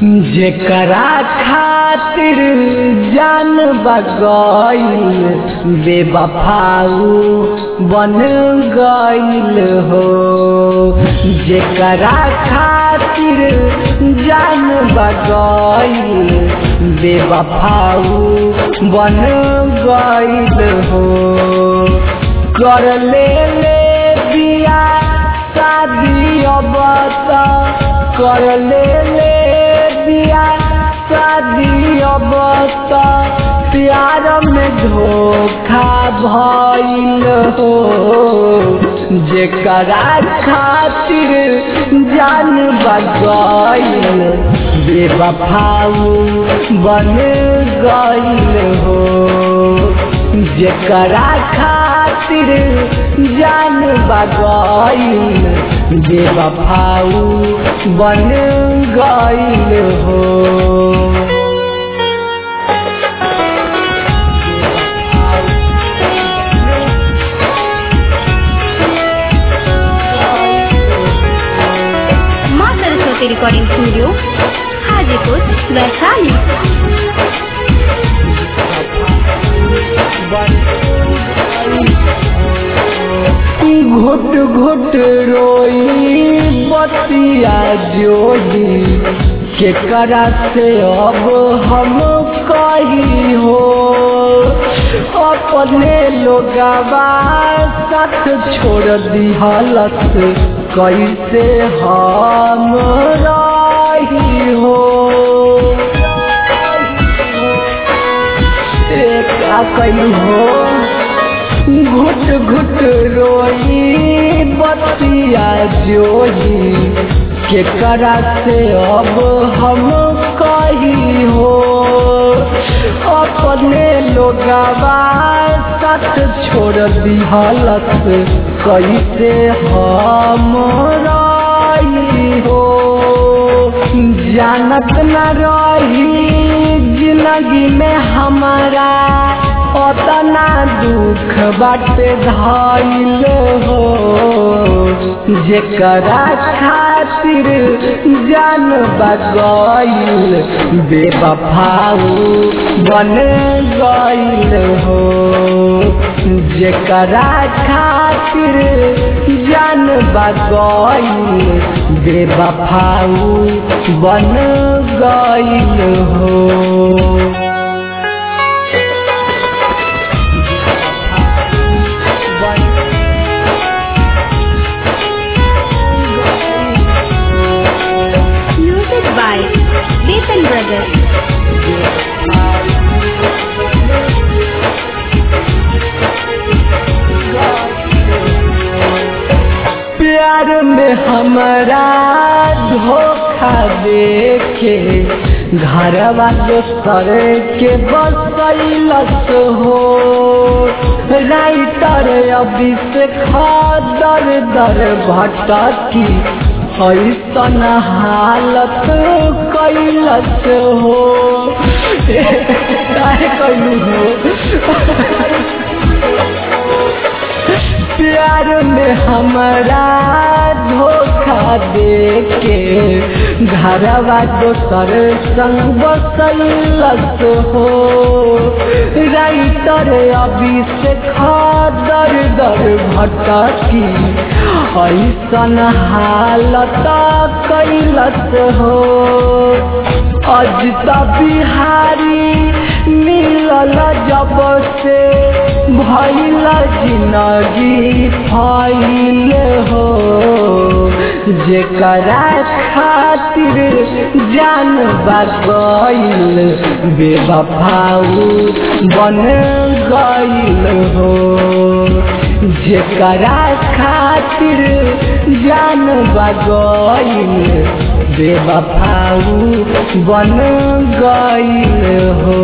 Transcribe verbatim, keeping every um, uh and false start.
जेकरा खातिर जान बगैल बेवफाऊ बन गइल हो। जेकरा खातिर जान बगैल बेवफाऊ बन गइल हो। कर ले ले बिया शादी अब त कर ले ले बिया शादी अब त प्यार में धोखा भइल हो। जेकरा खातिर जान बगैल बेवफाऊ बन गइल हो। जेकरा खातिर जान बगैल बेवफाऊ बन गइल हो। माँ सरस्वती रिकॉर्डिंग स्टूडियो हाजीपुर वैशाली। घुट घुट रोई बतिया जोड़ी केकरा से अब हम कही हो। अपने लोगवा साथ छोड़ दिहलस कैसे हम रही हो। का कही हो घुट घुट रोई बतिया जोड़ी केकरा से अब हम कही हो। अपने लोगवा साथ छोड़ दिहलस कैसे हम रही हो। जानत न रही जिंदगी में हमारा उतना दुख बाटे धइल हो। जेकरा खातिर जान बगैल बेवफाऊ बन गइल हो। जेकरा खातिर जान बगैल बेवफाऊ बन गइल हो। वेतन ब्रदर्स। प्यार में हमारा धोखा देके घरवा दोसर के बसैलस हो। राइटर अभी से दर दर भटकी ऐसन हालत कैलस हो। कैलू हो प्यार में हमारा धोखा देके घरवा दोसर संग बसैलस हो। राइटर अभी से दर दर भटकी ऐसन हालत कैलस हो। अजता बिहारी मिलल जब से भइल जिंदगी फैल हो। जेकरा खातिर जान बगैल बेवफाऊ बन गइल हो। जेकरा खातिर जान बगैल बेवफाऊ बन गइल हो।